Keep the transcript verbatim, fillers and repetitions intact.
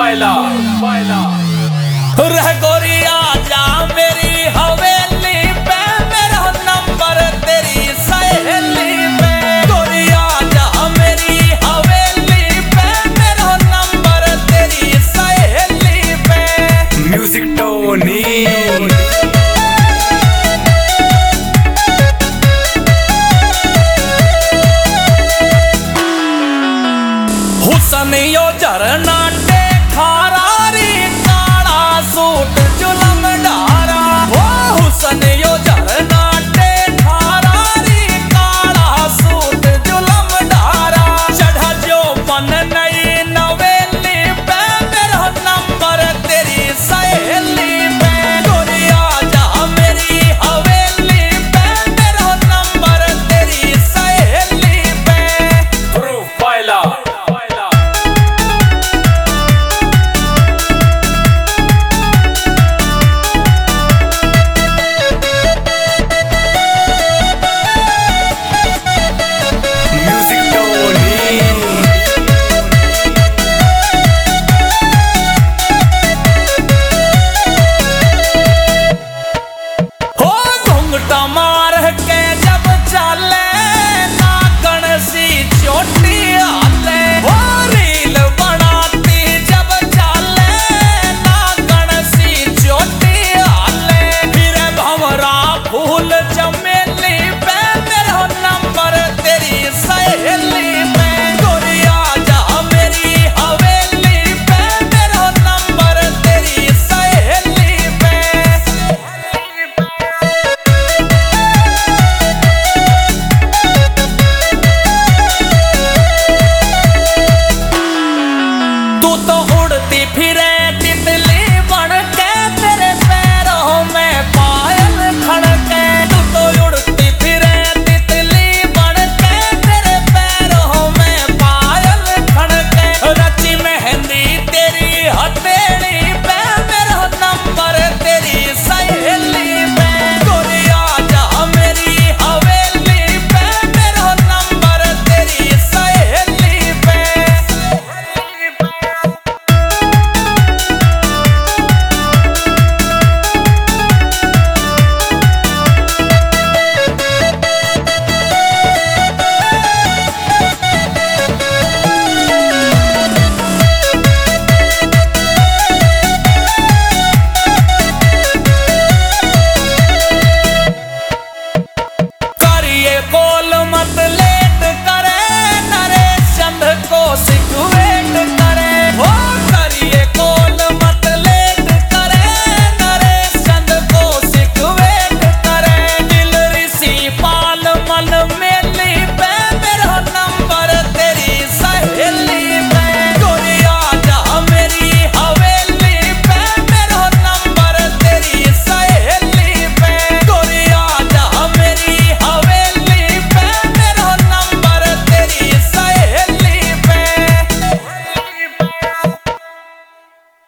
प्रोफाइला रह गोरिया जा मेरी हवेली पे, मेरा नंबर तेरी सहेली पे। गोरिया जा मेरी हवेली पे, मेरा नंबर तेरी सहेली पे। म्यूजिक टोनी हुसन यो झरना खारारी काला सूट जुलम डारा। ओ हुसन यो झरना खारारी काला सूट जुलम डारा। चढ़ा जो मन नई नवेली पे, मेरा नंबर तेरी सहेली पे। गोरिया जा मेरी हवेली पे, मेरा नंबर तेरी सहेली पे। प्रोफाइला मार के जब चाले नागण सी चोटी हाले। हो रील बनाती जब चाले नागण सी चोटी हाले। फिर भंवरा फूल जम